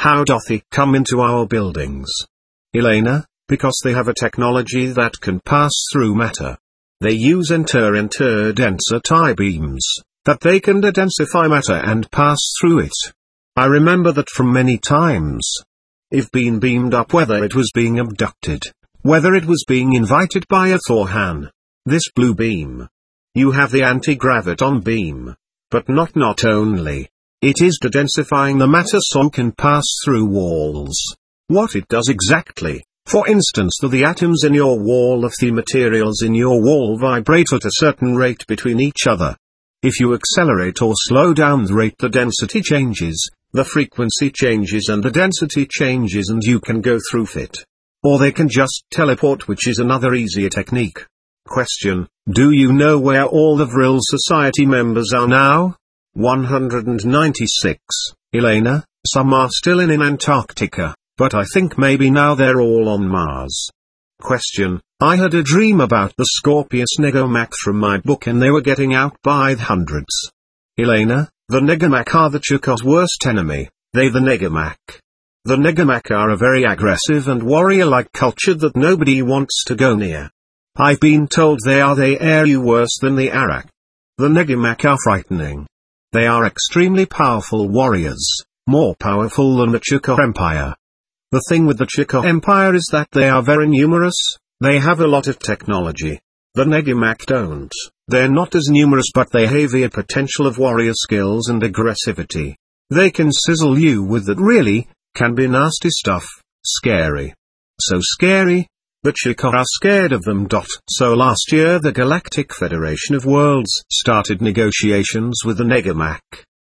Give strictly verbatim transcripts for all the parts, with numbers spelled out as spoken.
How doth he come into our buildings? Elena, because they have a technology that can pass through matter. They use enter-enter density beams, that they can dedensify matter and pass through it. I remember that from many times. If been beamed up, whether it was being abducted, whether it was being invited by a Thorhan. This blue beam. You have the anti-graviton beam. But not not only. It is dedensifying the matter so can pass through walls. What it does exactly, for instance, that the atoms in your wall of the materials in your wall vibrate at a certain rate between each other. If you accelerate or slow down the rate, the density changes, the frequency changes and the density changes, and you can go through it. Or they can just teleport, which is another easier technique. Question: do you know where all the Vril Society members are now? one hundred ninety-six. Elena, some are still in, in Antarctica, but I think maybe now they're all on Mars. Question: I had a dream about the Scorpius Negomach from my book, and they were getting out by the hundreds. Elena, the Negomach are the Chukot's worst enemy, they the Negomach. The Negomach are a very aggressive and warrior-like culture that nobody wants to go near. I've been told they are they are you worse than the Arak. The Negomach are frightening. They are extremely powerful warriors, more powerful than the Chukot Empire. The thing with the Chukot Empire is that they are very numerous, they have a lot of technology. The Negomach don't, they're not as numerous, but they have a potential of warrior skills and aggressivity. They can sizzle you with that, really, can be nasty stuff, scary. So scary. The Chukot are scared of them. So last year the Galactic Federation of Worlds started negotiations with the Negomach.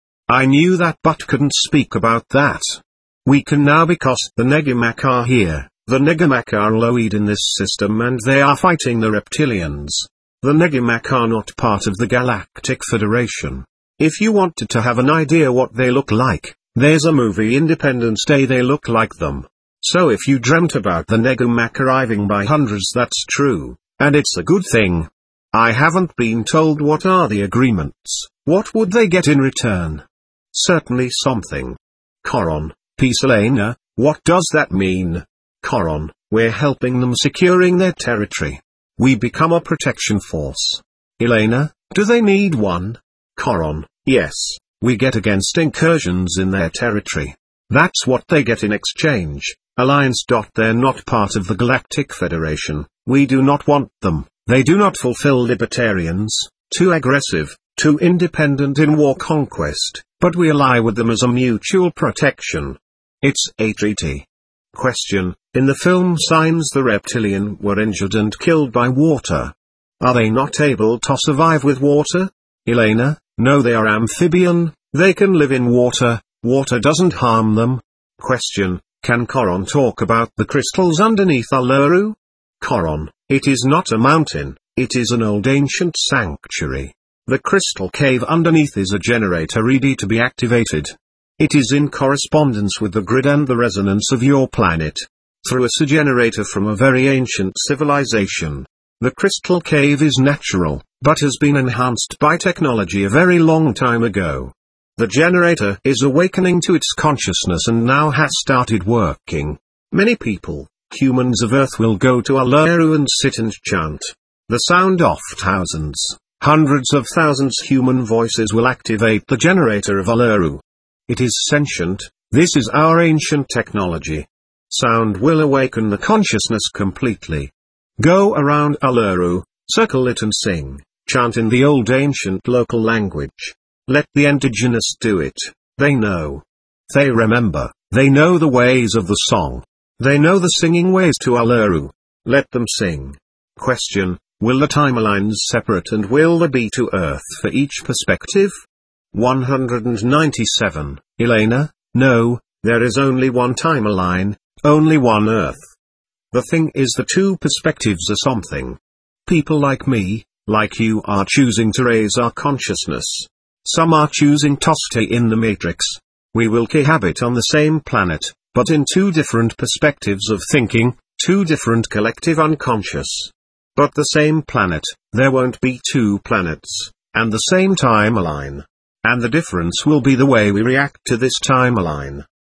I knew that but couldn't speak about that. We can now because the Negomach are here. The Negomach are lowered in this system and they are fighting the reptilians. The Negomach are not part of the Galactic Federation. If you wanted to have an idea what they look like, there's a movie Independence Day, they look like them. So if you dreamt about the Negomach arriving by hundreds, that's true, and it's a good thing. I haven't been told what are the agreements, what would they get in return? Certainly something. Coron, peace. Elena, what does that mean? Coron, we're helping them securing their territory. We become a protection force. Elena, do they need one? Coron, yes, we get against incursions in their territory. That's what they get in exchange. Alliance. They're not part of the Galactic Federation, we do not want them, they do not fulfill libertarians, too aggressive, too independent in war conquest, but we ally with them as a mutual protection. It's a treaty. Question: in the film Signs the reptilian were injured and killed by water. Are they not able to survive with water? Elena, no, they are amphibian, they can live in water, water doesn't harm them. Question: can Coron talk about the crystals underneath Uluru? Coron, it is not a mountain, it is an old ancient sanctuary. The crystal cave underneath is a generator ready to be activated. It is in correspondence with the grid and the resonance of your planet. Through a generator from a very ancient civilization. The crystal cave is natural, but has been enhanced by technology a very long time ago. The generator is awakening to its consciousness and now has started working. Many people, humans of Earth, will go to Uluru and sit and chant. The sound of thousands, hundreds of thousands human voices will activate the generator of Uluru. It is sentient, this is our ancient technology. Sound will awaken the consciousness completely. Go around Uluru, circle it and sing, chant in the old ancient local language. Let the indigenous do it, they know. They remember, they know the ways of the song. They know the singing ways to Uluru. Let them sing. Question: will the timelines separate and will there be two Earth for each perspective? one hundred ninety-seven. Elena, no, there is only one timeline, only one Earth. The thing is the two perspectives are something. People like me, like you are choosing to raise our consciousness. Some are choosing to stay in the matrix. We will cohabit on the same planet, but in two different perspectives of thinking, two different collective unconscious. But the same planet, there won't be two planets, and the same timeline. And the difference will be the way we react to this timeline.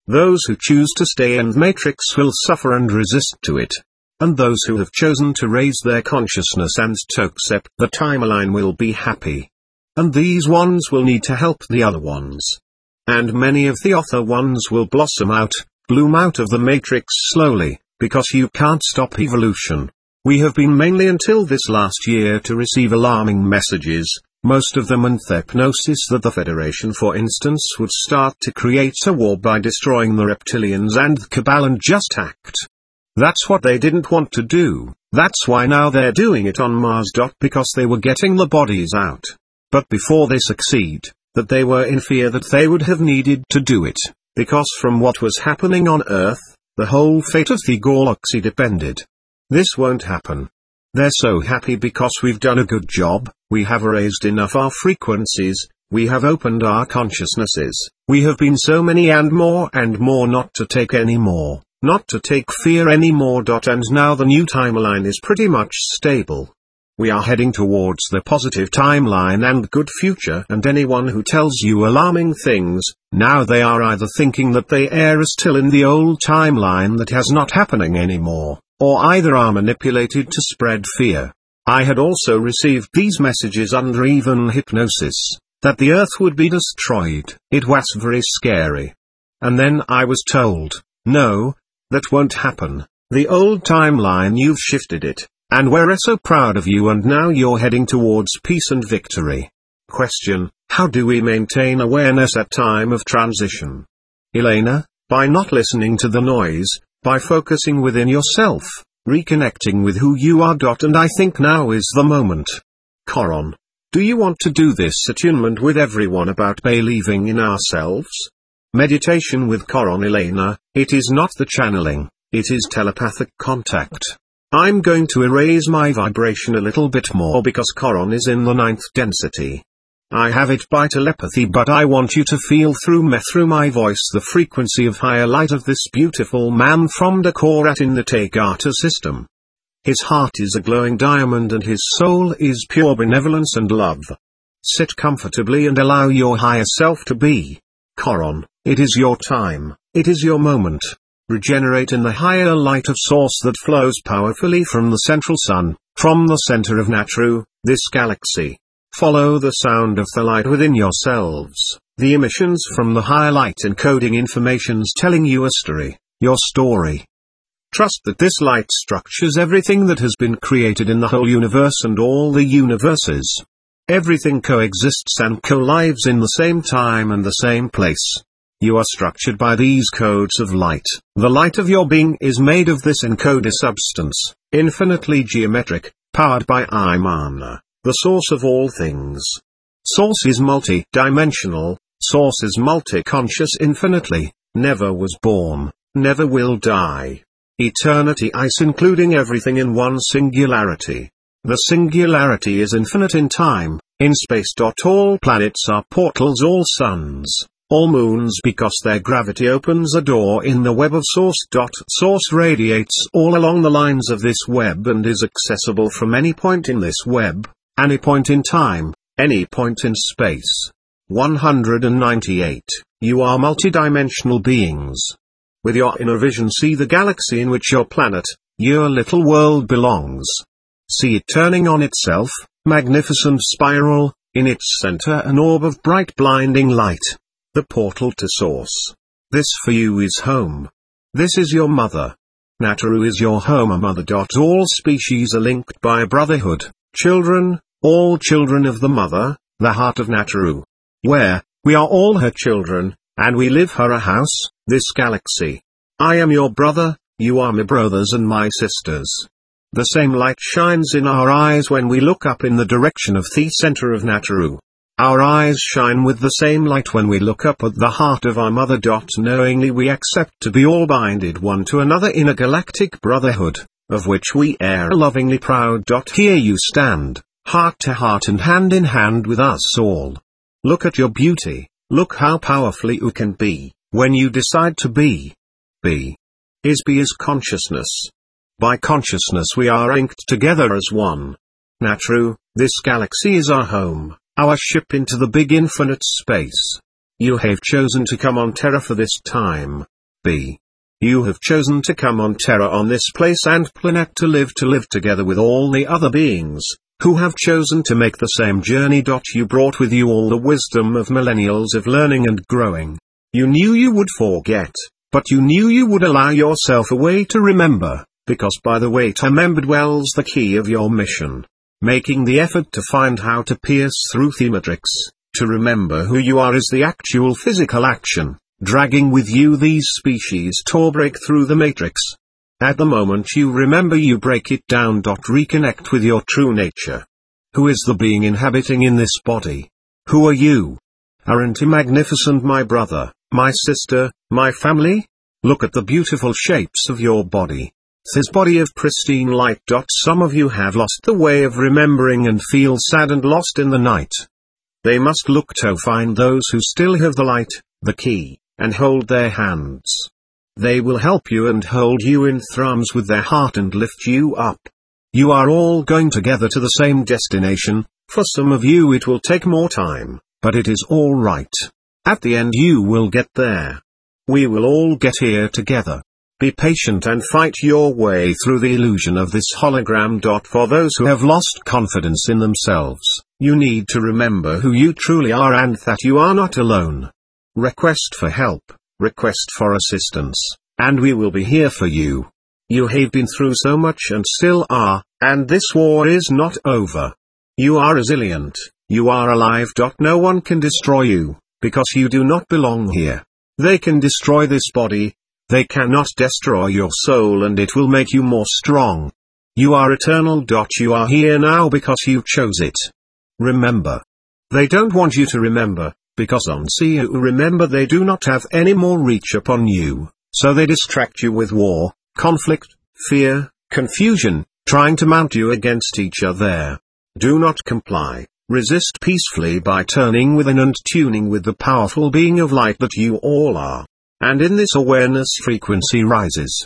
Those who choose to stay in Matrix will suffer and resist to it. And those who have chosen to raise their consciousness and to accept the timeline will be happy. And these ones will need to help the other ones. And many of the other ones will blossom out, bloom out of the Matrix slowly, because you can't stop evolution. We have been mainly until this last year to receive alarming messages, most of them in hypnosis, that the Federation for instance would start to create a war by destroying the reptilians and the Cabal and just act. That's what they didn't want to do, that's why now they're doing it on Mars. Because they were getting the bodies out. But before they succeed, that they were in fear that they would have needed to do it, because from what was happening on Earth, the whole fate of the galaxy depended. This won't happen. They're so happy because we've done a good job, we have raised enough our frequencies, we have opened our consciousnesses, we have been so many and more and more not to take any more, not to take fear anymore. And now the new timeline is pretty much stable. We are heading towards the positive timeline and good future, and anyone who tells you alarming things, now they are either thinking that they are still in the old timeline that has not happening anymore, or either are manipulated to spread fear. I had also received these messages under even hypnosis, that the earth would be destroyed. It was very scary. And then I was told, no, that won't happen. The old timeline, you've shifted it, and we're so proud of you, and now you're heading towards peace and victory. Question: how do we maintain awareness at time of transition? Elena, by not listening to the noise, by focusing within yourself, reconnecting with who you are. And I think now is the moment. Coron, do you want to do this attunement with everyone about believing in ourselves? Meditation with Coron. Elena, it is not the channeling, it is telepathic contact. I'm going to erase my vibration a little bit more because Coron is in the ninth density. I have it by telepathy, but I want you to feel through me, through my voice, the frequency of higher light of this beautiful man from Dakorat in the Tegata system. His heart is a glowing diamond and his soul is pure benevolence and love. Sit comfortably and allow your higher self to be. Coron, it is your time, it is your moment. Regenerate in the higher light of source that flows powerfully from the central sun, from the center of Natru, this galaxy. Follow the sound of the light within yourselves, the emissions from the higher light encoding informations telling you a story, your story. Trust that this light structures everything that has been created in the whole universe and all the universes. Everything coexists and co-lives in the same time and the same place. You are structured by these codes of light. The light of your being is made of this encoder substance, infinitely geometric, powered by Imana, the source of all things. Source is multi-dimensional, source is multi-conscious infinitely, never was born, never will die. Eternity is including everything in one singularity. The singularity is infinite in time, in space. All planets are portals, all suns, all moons, because their gravity opens a door in the web of source. Source radiates all along the lines of this web and is accessible from any point in this web, any point in time, any point in space. one hundred ninety-eight. You are multidimensional beings. With your inner vision, see the galaxy in which your planet, your little world belongs. See it turning on itself, magnificent spiral, in its center an orb of bright blinding light. The portal to source. This for you is home. This is your mother. Natru is your home, a mother. All species are linked by a brotherhood. Children, all children of the mother, the heart of Natru. Where, we are all her children, and we live her a house, this galaxy. I am your brother, you are my brothers and my sisters. The same light shines in our eyes when we look up in the direction of the center of Natru. Our eyes shine with the same light when we look up at the heart of our mother. Knowingly we accept to be all binded one to another in a galactic brotherhood, of which we are lovingly proud. Here you stand, heart to heart and hand in hand with us all. Look at your beauty, look how powerfully you can be, when you decide to be. Be. Is be is consciousness. By consciousness we are inked together as one. Natru, this galaxy is our home. Our ship into the big infinite space. You have chosen to come on Terra for this time. B. You have chosen to come on Terra on this place and planet to live to live together with all the other beings, who have chosen to make the same journey. You brought with you all the wisdom of millennials of learning and growing. You knew you would forget, but you knew you would allow yourself a way to remember, because by the way to remember dwells the key of your mission. Making the effort to find how to pierce through the matrix, to remember who you are is the actual physical action, dragging with you these species to break through the matrix. At the moment you remember, you break it down. Reconnect with your true nature. Who is the being inhabiting in this body? Who are you? Aren't you magnificent, my brother, my sister, my family? Look at the beautiful shapes of your body. This body of pristine light. Some of you have lost the way of remembering and feel sad and lost in the night. They must look to find those who still have the light, the key, and hold their hands. They will help you and hold you in their arms with their heart and lift you up. You are all going together to the same destination. For some of you it will take more time, but it is all right. At the end you will get there. We will all get here together. Be patient and fight your way through the illusion of this hologram. For those who have lost confidence in themselves, you need to remember who you truly are and that you are not alone. Request for help, request for assistance, and we will be here for you. You have been through so much and still are, and this war is not over. You are resilient, you are alive. No one can destroy you, because you do not belong here. They can destroy this body. They cannot destroy your soul, and it will make you more strong. You are eternal. You are here now because you chose it. Remember. They don't want you to remember, because once you remember they do not have any more reach upon you, so they distract you with war, conflict, fear, confusion, trying to mount you against each other. Do not comply. Resist peacefully by turning within and tuning with the powerful being of light that you all are. And in this awareness frequency rises.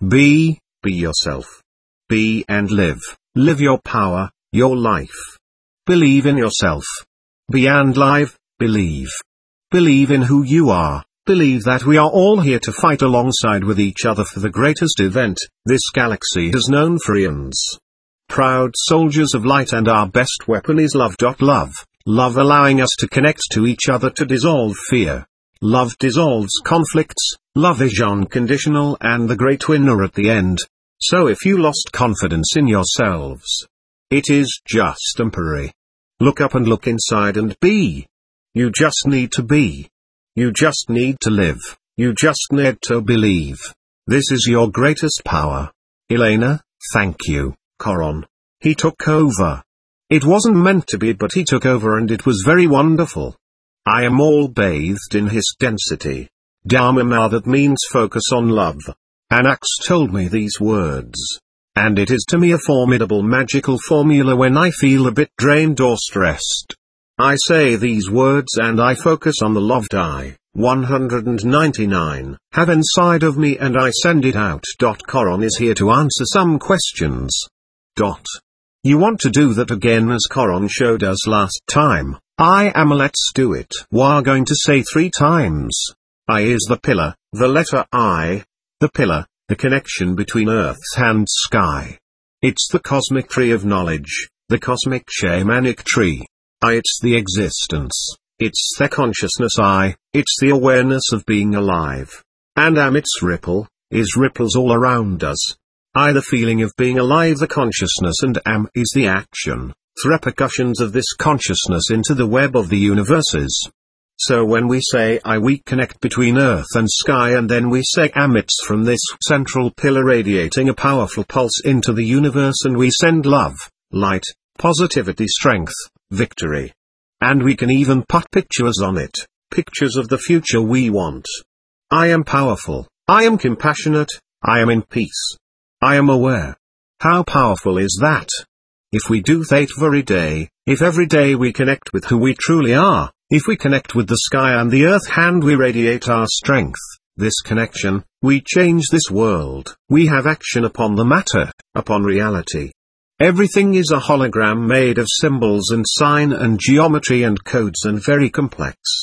Be, be yourself. Be and live, live your power, your life. Believe in yourself. Be and live, believe. Believe in who you are, believe that we are all here to fight alongside with each other for the greatest event this galaxy has known for eons. Proud soldiers of light, and our best weapon is love. Love, love allowing us to connect to each other to dissolve fear. Love dissolves conflicts, love is unconditional and the great winner at the end. So if you lost confidence in yourselves, it is just temporary. Look up and look inside and be. You just need to be. You just need to live. You just need to believe. This is your greatest power. Elena, thank you, Coron. He took over. It wasn't meant to be, but he took over and it was very wonderful. I am all bathed in his density. Dharma, that means focus on love. Anax told me these words. And it is to me a formidable magical formula when I feel a bit drained or stressed. I say these words and I focus on the love I, one hundred ninety-nine, have inside of me and I send it out. Coron is here to answer some questions. Dot. You want to do that again as Coron showed us last time. I am. Let's do it. We're going to say three times. I is the pillar, the letter I, the pillar, the connection between earth and sky. It's the cosmic tree of knowledge, the cosmic shamanic tree. I, it's the existence, it's the consciousness. I, it's the awareness of being alive. And am, its ripple, is ripples all around us. I, the feeling of being alive, the consciousness, and am is the action, the repercussions of this consciousness into the web of the universes. So when we say I, we connect between earth and sky, and then we say am, it's from this central pillar radiating a powerful pulse into the universe, and we send love, light, positivity, strength, victory. And we can even put pictures on it, pictures of the future we want. I am powerful, I am compassionate, I am in peace. I am aware. How powerful is that? If we do that every day, if every day we connect with who we truly are, if we connect with the sky and the earth and we radiate our strength, this connection, we change this world. We have action upon the matter, upon reality. Everything is a hologram made of symbols and sign and geometry and codes and very complex.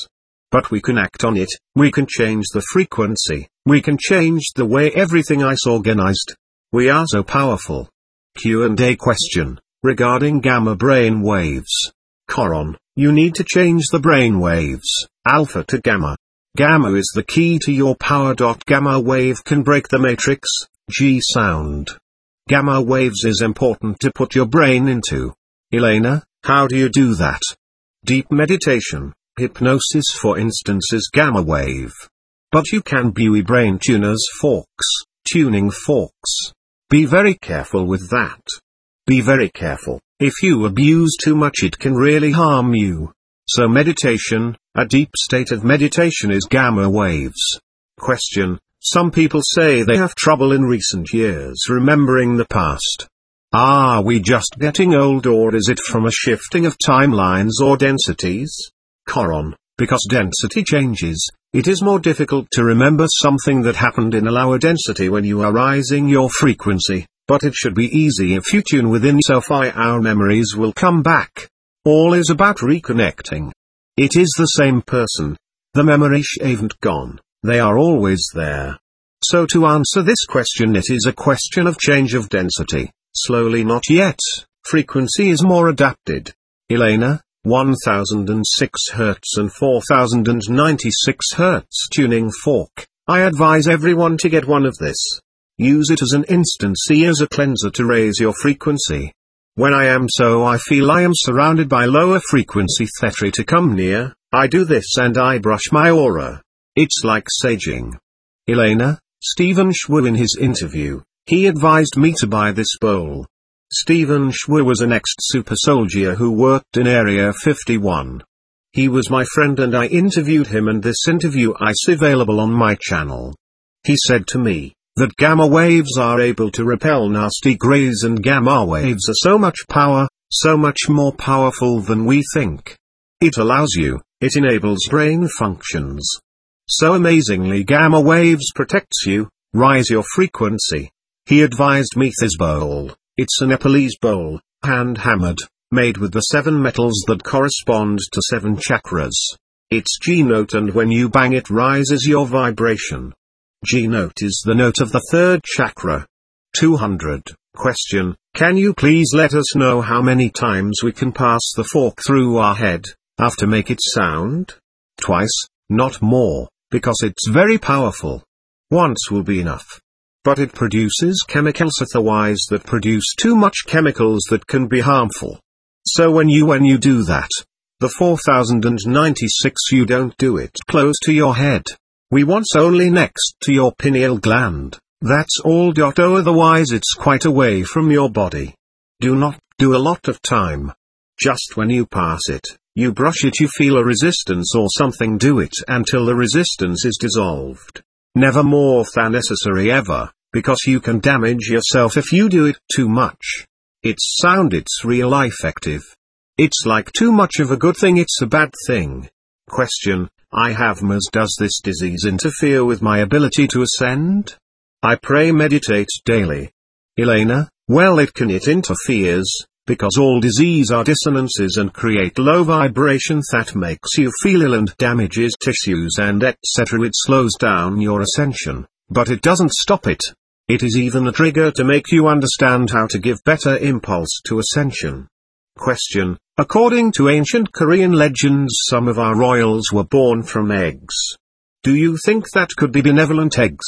But we can act on it, we can change the frequency, we can change the way everything is organized. We are so powerful. Q and A question, regarding gamma brain waves. Coron, you need to change the brain waves, alpha to gamma. Gamma is the key to your power. Gamma wave can break the matrix, G sound. Gamma waves is important to put your brain into. Elena, how do you do that? Deep meditation, hypnosis for instance is gamma wave. But you can buy brain tuners forks, tuning forks. Be very careful with that. Be very careful. If you abuse too much it can really harm you. So meditation, a deep state of meditation is gamma waves. Question, some people say they have trouble in recent years remembering the past. Are we just getting old or is it from a shifting of timelines or densities? Coron, because density changes, it is more difficult to remember something that happened in a lower density when you are rising your frequency, but it should be easy if you tune within so far our memories will come back. All is about reconnecting. It is the same person. The memories haven't gone, they are always there. So to answer this question it is a question of change of density, slowly not yet, frequency is more adapted. Elena, one thousand six hertz and four thousand ninety-six hertz tuning fork, I advise everyone to get one of this. Use it as an instancy as a cleanser to raise your frequency. When I am so I feel I am surrounded by lower frequency theta to come near, I do this and I brush my aura. It's like saging. Elena, Stephen Schwer in his interview, he advised me to buy this bowl. Stephen Schwer was an ex-super soldier who worked in Area fifty-one. He was my friend and I interviewed him and this interview is available on my channel. He said to me, that gamma waves are able to repel nasty grays and gamma waves are so much power, so much more powerful than we think. It allows you, it enables brain functions. So amazingly gamma waves protects you, rise your frequency. He advised me this bowl, it's a Nepalese bowl, hand hammered, made with the seven metals that correspond to seven chakras. It's G note and when you bang it rises your vibration. G note is the note of the third chakra. two hundred. Question, can you please let us know how many times we can pass the fork through our head, after make it sound? Twice, not more, because it's very powerful. Once will be enough. But it produces chemicals otherwise that produce too much chemicals that can be harmful. So when you when you do that, the four thousand ninety-six you don't do it close to your head. We want only next to your pineal gland, that's all. Oh, otherwise it's quite away from your body. Do not do a lot of time. Just when you pass it, you brush it, you feel a resistance or something, do it until the resistance is dissolved. Never more than necessary ever, because you can damage yourself if you do it too much. It's sound, it's real effective. It's like too much of a good thing, it's a bad thing. Question, I have M A S. Does this disease interfere with my ability to ascend? I pray meditate daily. Elena, well it can, it interferes, because all disease are dissonances and create low vibration that makes you feel ill and damages tissues and et cetera. It slows down your ascension, but it doesn't stop it. It is even a trigger to make you understand how to give better impulse to ascension. Question, according to ancient Korean legends some of our royals were born from eggs. Do you think that could be benevolent eggs?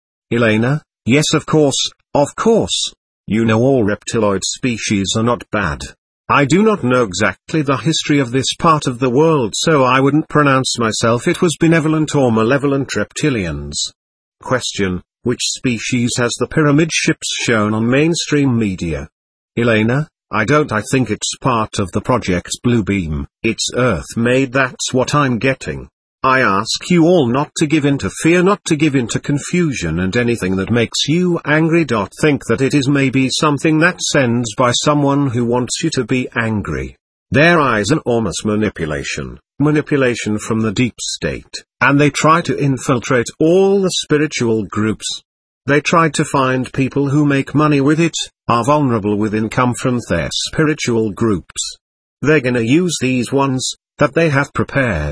Elena, yes of course, of course. You know all reptiloid species are not bad. I do not know exactly the history of this part of the world, so I wouldn't pronounce myself it was benevolent or malevolent reptilians. Question, which species has the pyramid ships shown on mainstream media? Elena, I don't I think it's part of the Project Bluebeam, it's Earth-made, that's what I'm getting. I ask you all not to give in to fear, not to give in to confusion and anything that makes you angry. Think that it is maybe something that sends by someone who wants you to be angry. There is an enormous manipulation, manipulation from the deep state, and they try to infiltrate all the spiritual groups. They try to find people who make money with it, are vulnerable with income from their spiritual groups. They're gonna use these ones, that they have prepared.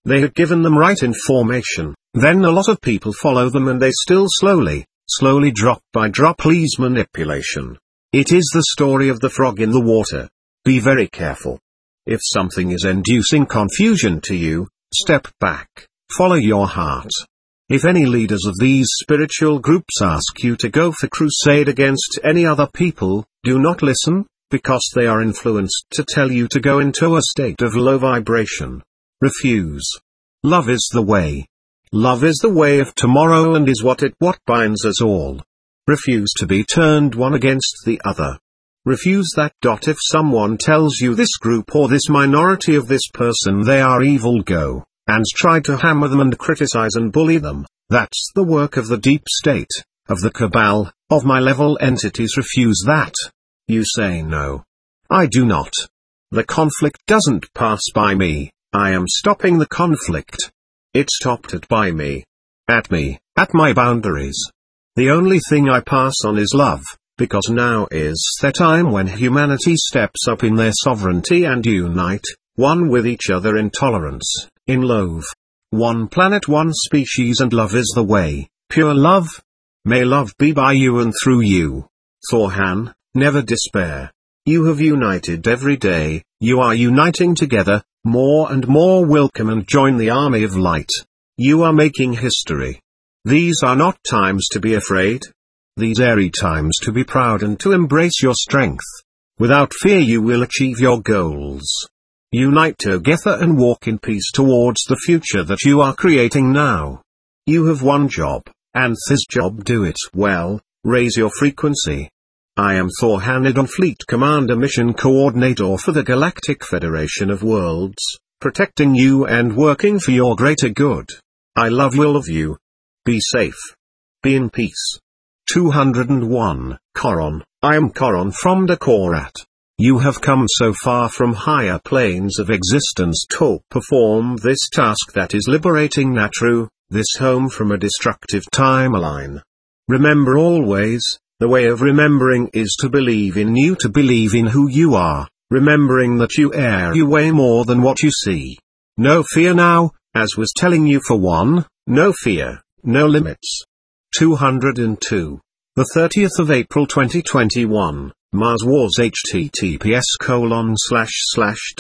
They had given them right information, then a lot of people follow them and they still slowly, slowly drop by drop please manipulation. It is the story of the frog in the water. Be very careful. If something is inducing confusion to you, step back, follow your heart. If any leaders of these spiritual groups ask you to go for crusade against any other people, do not listen, because they are influenced to tell you to go into a state of low vibration. Refuse. Love is the way. Love is the way of tomorrow and is what it what binds us all. Refuse to be turned one against the other. Refuse that. If someone tells you this group or this minority of this person they are evil, go and try to hammer them and criticize and bully them. That's the work of the deep state, of the cabal, of my level entities. Refuse that. You say no. I do not. The conflict doesn't pass by me, I am stopping the conflict. It stopped at by me. At me, at my boundaries. The only thing I pass on is love, because now is the time when humanity steps up in their sovereignty and unite, one with each other in tolerance, in love. One planet, one species, and love is the way, pure love. May love be by you and through you. Thorhan, never despair. You have united every day, you are uniting together, more and more will come and join the army of light. You are making history. These are not times to be afraid. These are times to be proud and to embrace your strength. Without fear you will achieve your goals. Unite together and walk in peace towards the future that you are creating now. You have one job, and this job do it well, raise your frequency. I am Thorhanidon, Fleet Commander Mission Coordinator for the Galactic Federation of Worlds, protecting you and working for your greater good. I love all of you. Be safe. Be in peace. two hundred one, Coron, I am Coron from Dakorat. You have come so far from higher planes of existence to perform this task that is liberating Natru, this home from a destructive timeline. Remember always, the way of remembering is to believe in you, to believe in who you are, remembering that you are you way more than what you see. No fear now, as was telling you for one, no fear, no limits. two hundred two. The thirtieth of April twenty twenty-one, Mars Wars https colon slash slash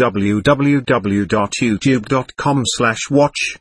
www.youtube.com slash watch.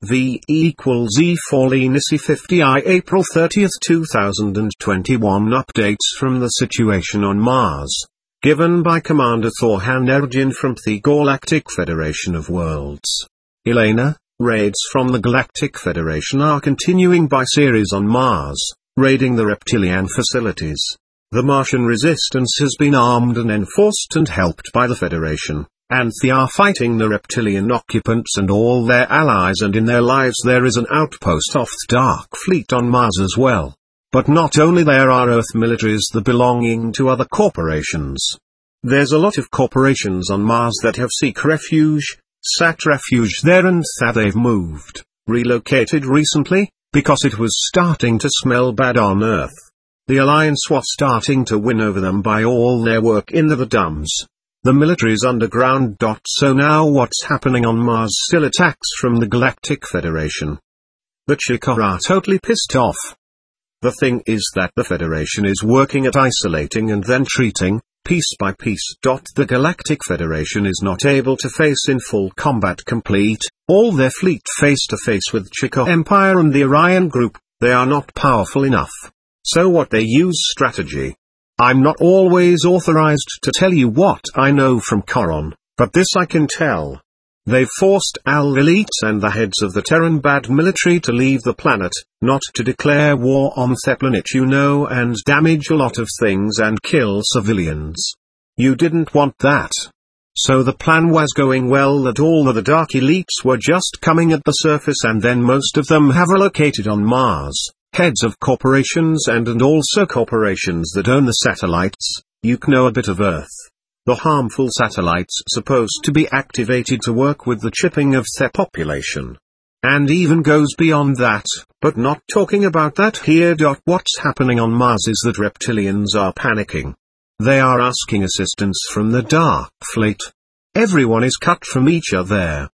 V equals E four Lenisi fifty I April thirtieth two thousand twenty-one. Updates from the situation on Mars. Given by Commander Thorhan Ergin from the Galactic Federation of Worlds. Elena, raids from the Galactic Federation are continuing by series on Mars, raiding the reptilian facilities. The Martian resistance has been armed and enforced and helped by the Federation, and they are fighting the reptilian occupants and all their allies, and in their lives there is an outpost of the Dark Fleet on Mars as well. But not only there are Earth militaries that belonging to other corporations. There's a lot of corporations on Mars that have seek refuge, sat refuge there, and that they've moved, relocated recently, because it was starting to smell bad on Earth. The Alliance was starting to win over them by all their work in the Dums. The military's underground. So now what's happening on Mars? Still attacks from the Galactic Federation. The Chikar are totally pissed off. The thing is that the Federation is working at isolating and then treating, piece by piece. The Galactic Federation is not able to face in full combat complete all their fleet face to face with Chikar Empire and the Orion Group. They are not powerful enough. So what they use strategy. I'm not always authorized to tell you what I know from Coron, but this I can tell. They've forced Al elites and the heads of the Terran Bad military to leave the planet, not to declare war on the planet, you know, and damage a lot of things and kill civilians. You didn't want that. So the plan was going well that all of the dark elites were just coming at the surface, and then most of them have relocated on Mars. Heads of corporations and and also corporations that own the satellites. You know a bit of Earth. The harmful satellites supposed to be activated to work with the chipping of their population. And even goes beyond that, but not talking about that here. What's happening on Mars is that reptilians are panicking. They are asking assistance from the Dark Fleet. Everyone is cut from each other.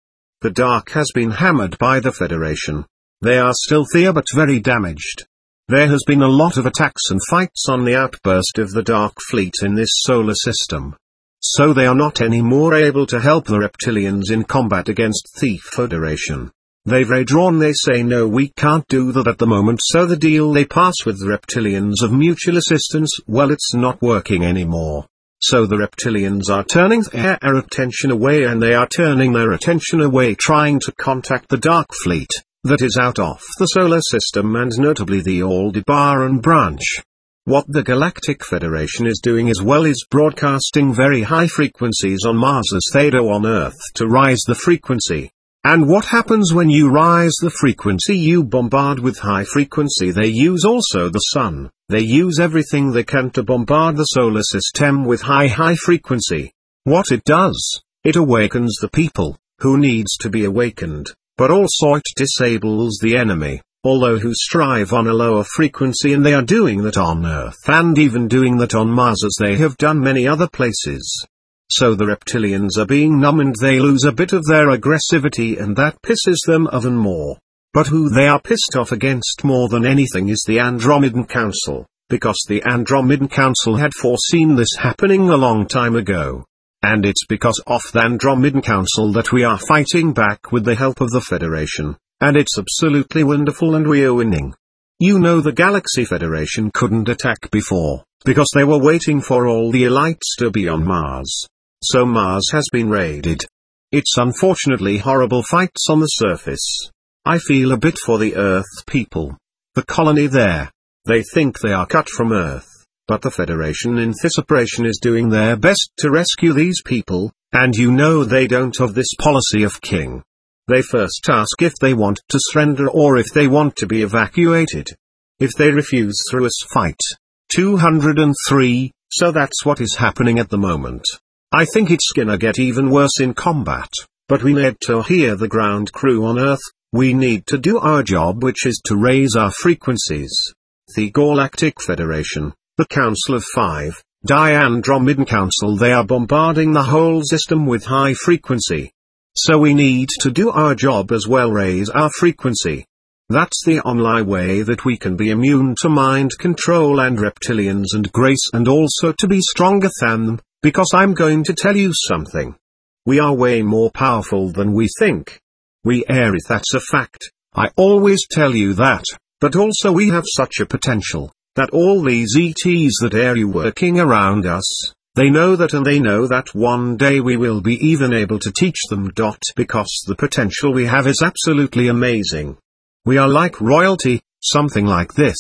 The Dark has been hammered by the Federation. They are stealthier but very damaged. There has been a lot of attacks and fights on the outburst of the Dark Fleet in this solar system. So they are not anymore able to help the reptilians in combat against the Federation. They've redrawn. They say no, we can't do that at the moment, so the deal they pass with the reptilians of mutual assistance, well, it's not working anymore. So the reptilians are turning their attention away, and they are turning their attention away trying to contact the Dark Fleet that is out of the solar system, and notably the Aldebaran branch. What the Galactic Federation is doing as well is broadcasting very high frequencies on Mars as they do on Earth to rise the frequency. And what happens when you rise the frequency? You bombard with high frequency. They use also the sun. They use everything they can to bombard the solar system with high high frequency. What it does, it awakens the people, who needs to be awakened, but also it disables the enemy, although who strive on a lower frequency, and they are doing that on Earth and even doing that on Mars as they have done many other places. So the reptilians are being numb and they lose a bit of their aggressivity, and that pisses them even more. But who they are pissed off against more than anything is the Andromedan Council, because the Andromedan Council had foreseen this happening a long time ago. And it's because of the Andromedan Council that we are fighting back with the help of the Federation, and it's absolutely wonderful and we are winning. You know, the Galaxy Federation couldn't attack before, because they were waiting for all the elites to be on Mars. So Mars has been raided. It's unfortunately horrible fights on the surface. I feel a bit for the Earth people. The colony there. They think they are cut from Earth, but the Federation in this operation is doing their best to rescue these people, and you know they don't have this policy of king. They first ask if they want to surrender or if they want to be evacuated. If they refuse, through us fight. two hundred three, so that's what is happening at the moment. I think it's gonna get even worse in combat, but we need to hear the ground crew on Earth. We need to do our job, which is to raise our frequencies. The Galactic Federation, the Council of Five, the Andromedan Council, they are bombarding the whole system with high frequency. So we need to do our job as well, raise our frequency. That's the only way that we can be immune to mind control and reptilians and grace, and also to be stronger than them. Because I'm going to tell you something. We are way more powerful than we think. We are, if that's a fact. I always tell you that, but also we have such a potential, that all these E Ts that are working around us, they know that, and they know that one day we will be even able to teach them. Because the potential we have is absolutely amazing. We are like royalty, something like this.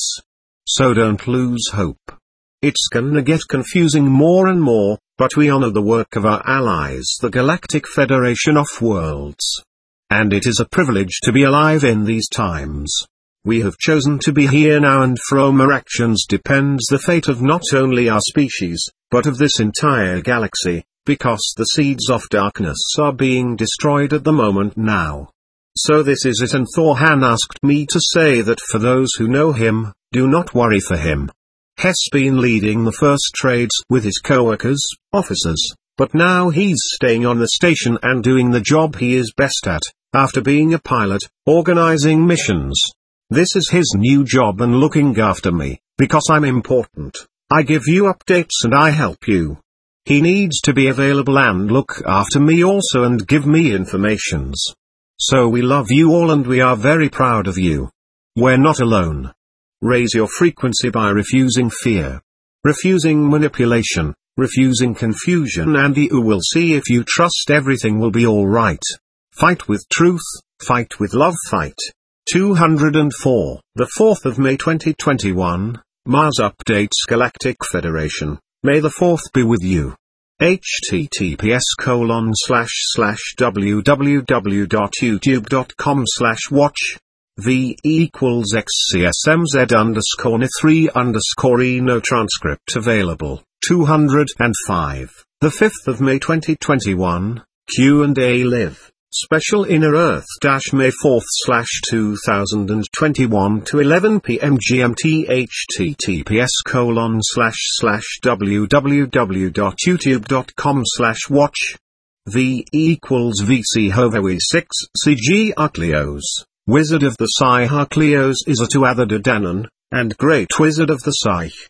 So don't lose hope. It's gonna get confusing more and more, but we honor the work of our allies, the Galactic Federation of Worlds. And it is a privilege to be alive in these times. We have chosen to be here now, and from our actions depends the fate of not only our species, but of this entire galaxy, because the seeds of darkness are being destroyed at the moment now. So this is it, and Thorhan asked me to say that for those who know him, do not worry for him. Has been leading the first trades with his co-workers, officers, but now he's staying on the station and doing the job he is best at, after being a pilot, organizing missions. This is his new job and looking after me, because I'm important. I give you updates and I help you. He needs to be available and look after me also and give me informations. So we love you all and we are very proud of you. We're not alone. Raise your frequency by refusing fear, refusing manipulation, refusing confusion, and you will see if you trust everything will be alright. Fight with truth, fight with love, fight. two hundred four. The fourth of May twenty twenty-one, Mars updates Galactic Federation. May the fourth be with you. https colon slash slash www.youtube.com slash watch V equals xcsmz underscore n three underscore e. No transcript available. two hundred five. The fifth of May twenty twenty-one, Q and A live. Special Inner Earth dash May fourth slash two thousand twenty-one to eleven p m G M T. https colon slash slash www.youtube.com slash watch V equals V C Hovi six C G Arcleos, Wizard of the Psi Harcleos is a two other Danon, and Great Wizard of the Psi.